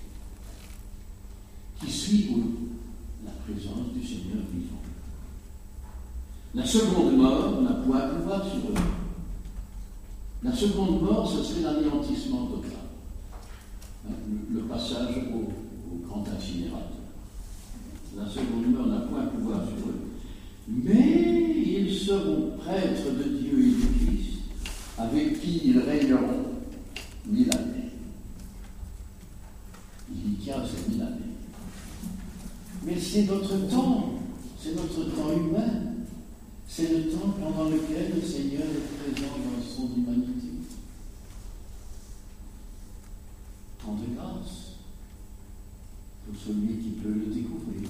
Qui suit la présence du Seigneur vivant. La seconde mort n'a point pouvoir sur eux. La seconde mort, ce serait l'anéantissement total. Le, le passage au, au grand incinérateur. La seconde mort n'a point pouvoir sur eux. Mais ils seront prêtres de Dieu et du Christ, avec qui ils régneront mille années. Il y tient ces mille années. Mais c'est notre temps, c'est notre temps humain. C'est le temps pendant lequel le Seigneur est présent dans son humanité. Temps de grâce pour celui qui peut le découvrir.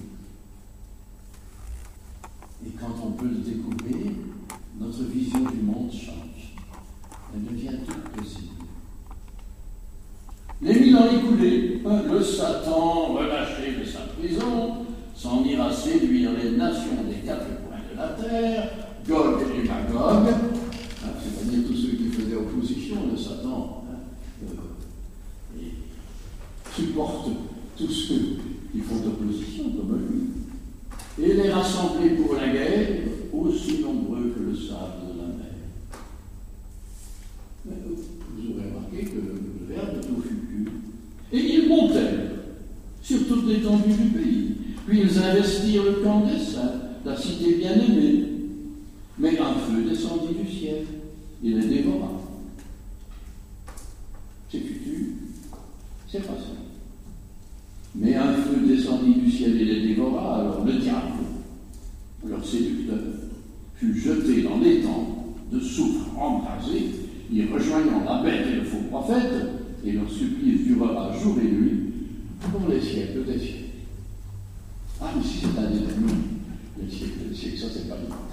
Et quand on peut le découvrir, notre vision du monde change. Elle devient toute possible. Les mille ans écoulés, le Satan, relâché de sa prison, s'en ira séduire les nations des quatre coins de la terre, Gog et Magog, hein, c'est-à-dire tous ceux qui faisaient opposition, le Satan hein, euh, et supporte tous ceux qui font opposition comme lui, et les rassembler pour la guerre, aussi nombreux que le sable de la mer. Mais vous aurez remarqué que le verbe est au futur. Et ils montèrent sur toute l'étendue du pays. Puis ils investirent le camp des saints, la cité bien-aimée. Mais un feu descendit du ciel, il les dévora. C'est futur, c'est passé. Mais un feu descendit du ciel et les dévora, alors le diable, leur séducteur, fut jeté dans l'étang de soufre embrasé, y rejoignant la bête et le faux prophète, et leur supplice durera jour et nuit pour les siècles des siècles. Ah, mais si c'est un déterminé, les siècles des siècles, ça c'est pas bien.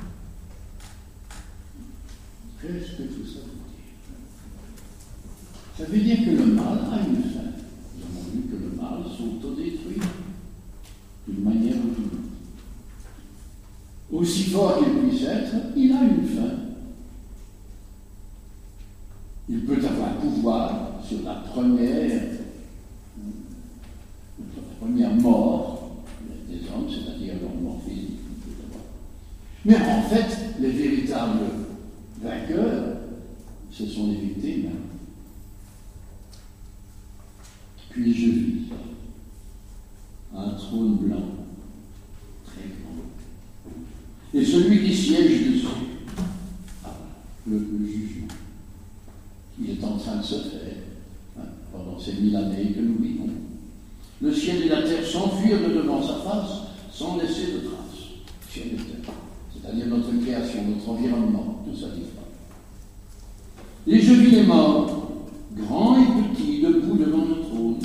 Qu'est-ce que tout ça veut dire? Ça veut dire que le mal a une fin. Nous avons vu que le mal s'autodétruit d'une manière ou d'une autre. Aussi fort qu'il puisse être, il a une fin. Il peut avoir pouvoir sur la première, la première mort des hommes, c'est-à-dire leur mort physique. Mais en fait, les véritables vainqueurs, ce sont les victimes. Puis je vis un trône blanc, très grand, et celui qui siège dessus, ah, le, le jugement. Il est en train de se faire hein, pendant ces mille années que nous vivons. Le ciel et la terre s'enfuirent de devant sa face sans laisser de traces. Ciel et terre, c'est-à-dire notre création, notre environnement, tout ça disparaît. Et je vis les morts, grands et petits, debout devant le trône.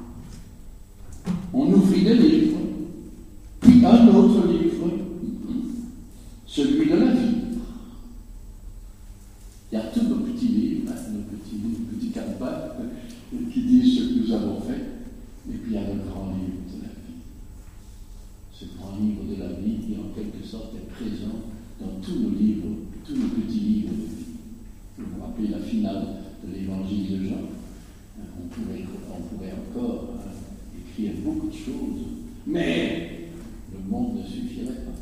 On ouvrit des livres, puis un autre livre, celui de la vie. Il y a tous nos petits livres, hein, nos petits, nos petits campagnes qui disent ce que nous avons fait, et puis il y a le grand livre de la vie. Ce grand livre de la vie qui, en quelque sorte, est présent dans tous nos livres, tous nos petits livres de vie. Vous vous rappelez la finale de l'évangile de Jean. On pourrait, on pourrait encore hein, écrire beaucoup de choses, mais le monde ne suffirait pas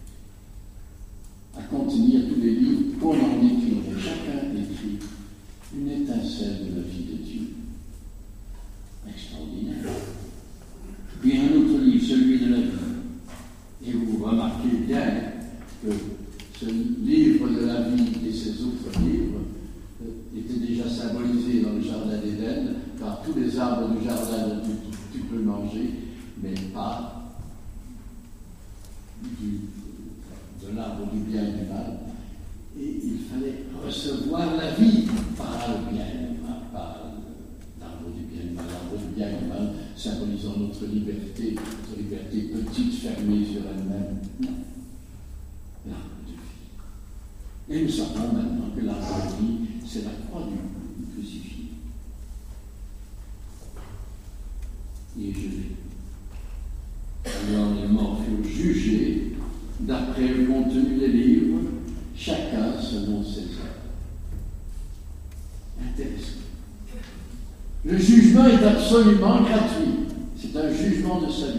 à contenir tous les livres qu'on en écrirait. Chacun écrit une étincelle de la vie de Dieu. Extraordinaire. Puis un autre livre, celui de la vie. Et vous remarquez bien que ce livre de la vie et ces autres livres étaient déjà symbolisés dans le jardin d'Éden par tous les arbres du jardin dont tu, tu peux manger, mais pas du, de l'arbre l'arbre du bien et du mal, et il fallait recevoir la vie par le bien et le mal, par l'arbre du bien et du mal, l'arbre du bien et du mal, symbolisant notre liberté, notre liberté petite, fermée sur elle-même. Non, l'arbre de vie. Et nous savons maintenant que l'arbre de vie, c'est la croix du, du crucifié. Et gelé. Alors les morts furent jugés d'après le contenu des livres, chacun selon ses œuvres. Intéressant. Le jugement est absolument gratuit. C'est un jugement de salut.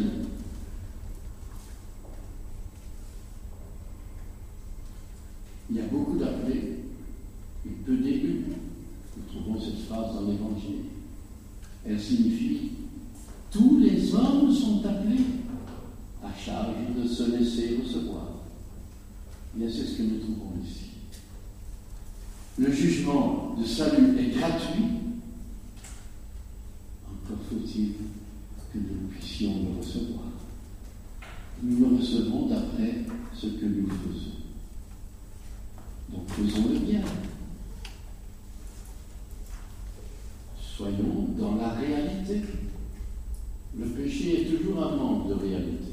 Il y a beaucoup d'appelés et peu d'élus. Nous trouvons cette phrase dans l'Évangile. Elle signifie « Tous les hommes sont appelés à charge de se laisser recevoir ». Bien, c'est ce que nous trouvons ici. Le jugement de salut est gratuit. Encore faut-il que nous puissions le recevoir. Nous le recevons d'après ce que nous faisons. Donc faisons le bien. Soyons dans la réalité. Le péché est toujours un manque de réalité.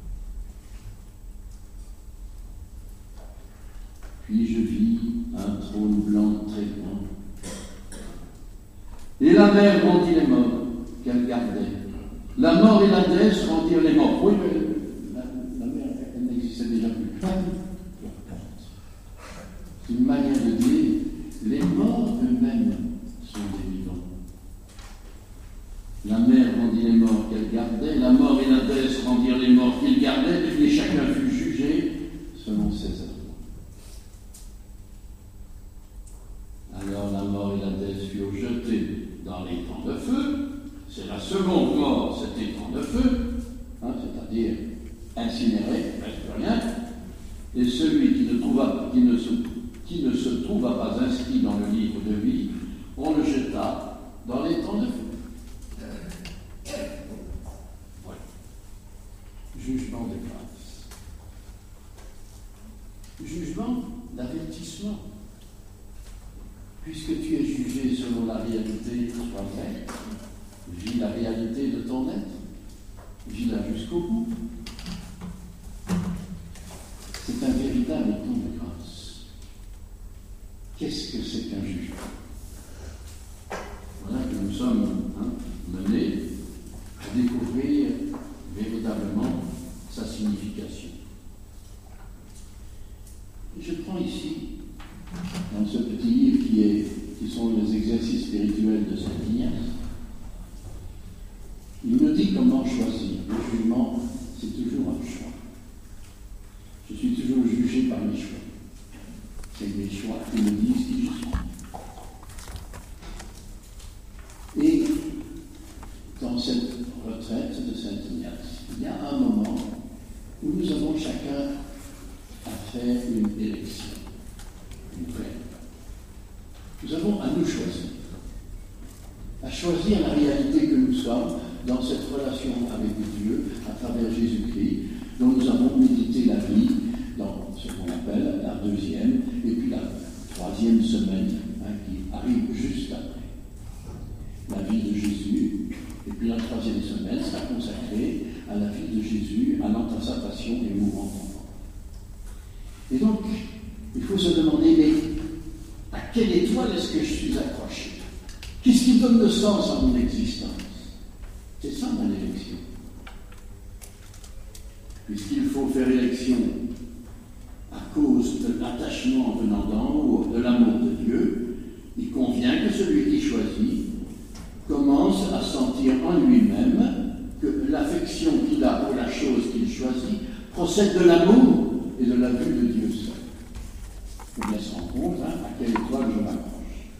Puis je vis un trône blanc très grand. Et la mer rendit les morts qu'elle gardait. La mort et la déesse rendirent les morts. Oui, mais la, la mer, elle n'existait déjà plus. C'est une manière de dire, les morts eux-mêmes sont des vivants. La mer rendit les morts qu'elle gardait, la mort et la déesse rendirent les morts qu'ils gardaient, et chacun fut jugé selon ses œuvres. Alors la mort et la déesse furent jetées dans l'étang de feu. C'est la seconde mort, cet étang de feu, hein, c'est-à-dire incinéré, presque rien. Et celui qui ne, trouva, qui, ne se, qui ne se trouva pas inscrit dans le livre de vie, on le jeta dans l'étang de feu. Voilà. Jugement de grâce. Jugement d'avertissement. Puisque tu es jugé selon la réalité, sois vrai. Vis la réalité de ton être. Vis-la jusqu'au bout. C'est un véritable temps de grâce. Qu'est-ce que c'est qu'un jugement? Voilà que nous sommes hein, menés à découvrir véritablement sa signification. Et je prends ici, dans ce petit livre qui, est, qui sont les exercices spirituels de Saint Ignace, il nous dit comment choisir. Le jugement, c'est toujours un choix. Je suis toujours jugé par mes choix. C'est mes choix qui me disent qui je suis. Et dans cette retraite de Saint Ignace, il y a un moment où nous avons chacun à faire une élection. Une vraie. Nous avons à nous choisir. À choisir la réalité que nous sommes dans cette relation avec Dieu à travers Jésus-Christ, dont nous avons médité la vie dans ce qu'on appelle la deuxième et puis la troisième semaine hein, qui arrive juste après. La vie de Jésus, et puis la troisième semaine sera consacrée à la vie de Jésus, allant à sa passion et mourant en mort. Et donc, il faut se demander, mais à quelle étoile est-ce que je suis accroché? Qu'est-ce qui donne le sens à mon existence? C'est ça mon élection. Puisqu'il faut faire élection à cause de l'attachement venant d'en haut, de l'amour de Dieu, il convient que celui qui choisit commence à sentir en lui-même que l'affection qu'il a pour la chose qu'il choisit procède de l'amour et de la vue de Dieu seul. Il bien se rendre compte hein, à quelle étoile je m'accroche.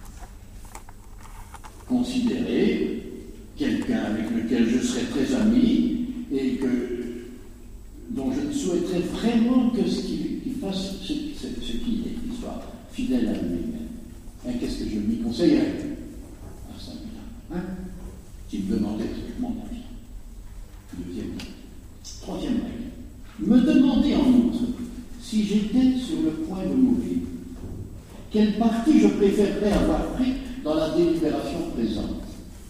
Considérer quelqu'un avec lequel je serai très ami et que, dont je souhaiterais vraiment que ce qu'il, qu'il fasse ce, ce, ce qu'il est, qu'il soit fidèle à lui-même. Hein, qu'est-ce que je lui conseillerais à celui-là hein, qui me demandait mon avis. Deuxième. Troisième règle. Me demander en outre si j'étais sur le point de mourir, quelle partie je préférerais avoir pris dans la délibération présente?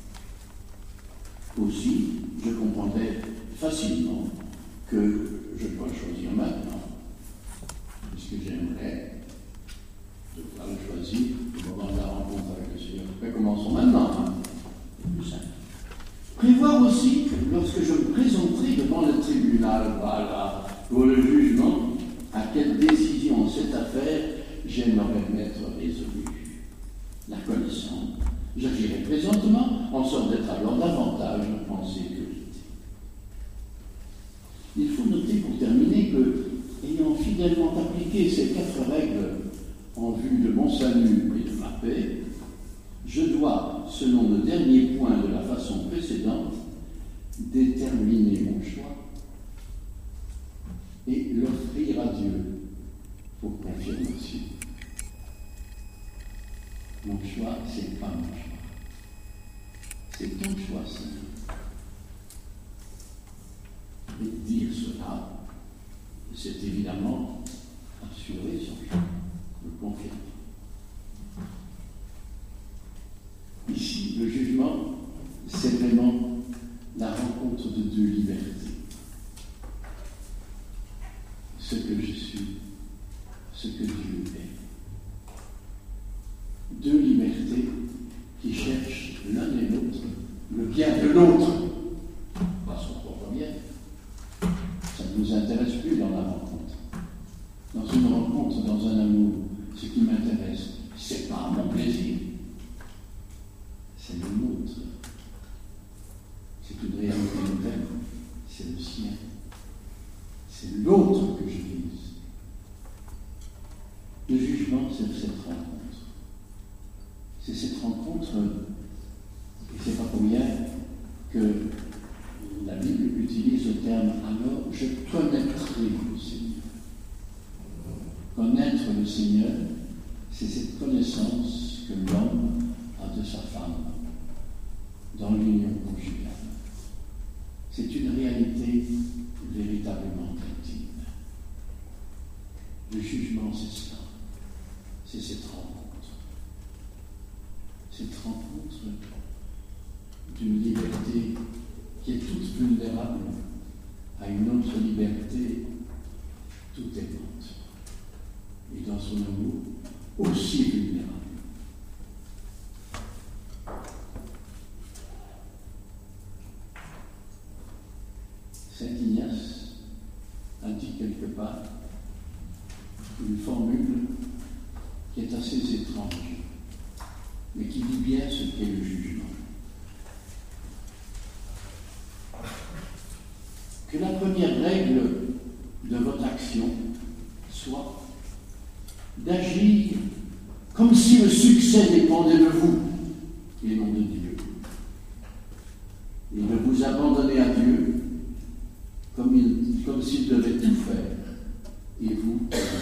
Aussi, je comprendrais facilement que je dois choisir maintenant, puisque j'aimerais devoir le choisir au moment de la rencontre avec le Seigneur. Mais commençons maintenant, hein. C'est plus simple. Prévoir aussi que lorsque je me présenterai devant le tribunal, voilà, pour le jugement, à quelle décision en cette affaire j'aimerais m'être résolu. La connaissance, j'agirai présentement en sorte d'être alors davantage en sécurité. Il faut noter pour terminer que, ayant fidèlement appliqué ces quatre règles en vue de mon salut et de ma paix, je dois, selon le dernier point de la façon précédente, déterminer mon choix et l'offrir à Dieu pour confirmation. Mon choix, c'est pas mon choix. C'est ton choix, Seigneur. Et dire cela, c'est évidemment assurer son choix, le confirmer. Ici, le jugement, c'est vraiment la rencontre de deux libertés. Ce que je suis, ce que Dieu est. Deux libertés qui cherchent l'un et l'autre le bien de l'autre, pas son propre bien. Ça ne nous intéresse plus dans la rencontre. Dans une rencontre, dans un amour, ce qui m'intéresse, c'est pas mon plaisir, c'est le nôtre. C'est une réalité nouvelle, c'est le sien. C'est l'autre que je vise. Le jugement, c'est cette rencontre. C'est cette rencontre, et c'est pas pour rien que la Bible utilise le terme « alors je connaîtrai le Seigneur ». Connaître le Seigneur, c'est cette connaissance que l'homme a de sa femme dans l'union conjugale. C'est une réalité véritablement intime. Le jugement, c'est cela. C'est cette rencontre. Cette rencontre d'une liberté qui est toute vulnérable à une autre liberté toute aimante. Et dans son amour, aussi vulnérable. Saint Ignace a dit quelque part une formule qui est assez étrange, mais qui dit bien ce qu'est le jugement. Que la première règle de votre action soit d'agir comme si le succès dépendait de vous et non de Dieu, et de vous abandonner à Dieu comme, il, comme s'il devait tout faire, et vous,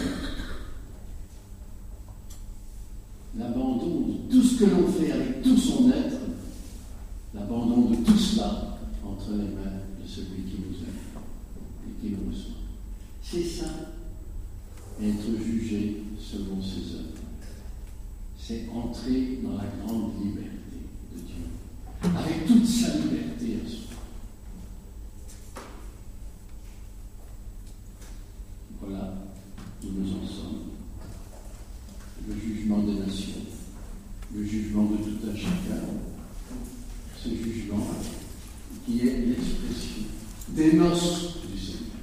l'abandon de tout ce que l'on fait avec tout son être, l'abandon de tout cela entre les mains de celui qui nous aime et qui nous reçoit. C'est ça, être jugé selon ses œuvres. C'est entrer dans la grande liberté de Dieu, avec toute sa liberté à soi. Voilà où nous en sommes. Le jugement des nations, le jugement de tout un chacun, ce jugement qui est l'expression des noces du Seigneur.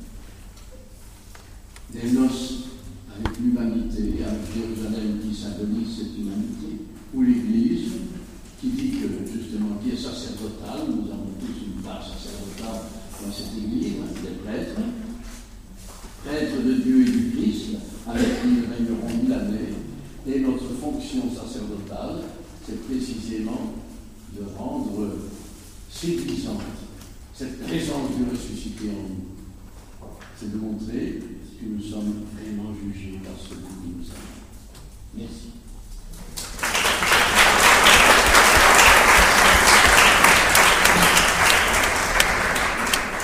Des noces avec l'humanité, avec Jérusalem qui symbolise cette humanité, ou l'Église qui dit que, justement, qui est sacerdotale, nous avons tous une part sacerdotale dans cette Église, des prêtres, prêtres de Dieu et du Christ, avec qui nous régnerons mille années, et notre fonction sacerdotale, c'est précisément de rendre séduisante cette présence du ressuscité en nous. C'est de montrer que nous sommes vraiment jugés par celui qui nous aime. Merci.